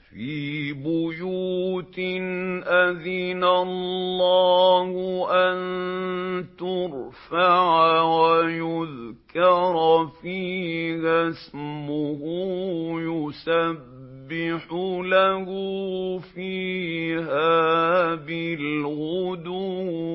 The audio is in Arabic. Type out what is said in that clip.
فِي بُيُوتٍ أَذِنَ اللَّهُ أَن تُرْفَعَ وَيُذْكَرَ فِيهَا اسْمُهُ يُسَبِّحُ لَهُ فِيهَا بِالْغُدُوِّ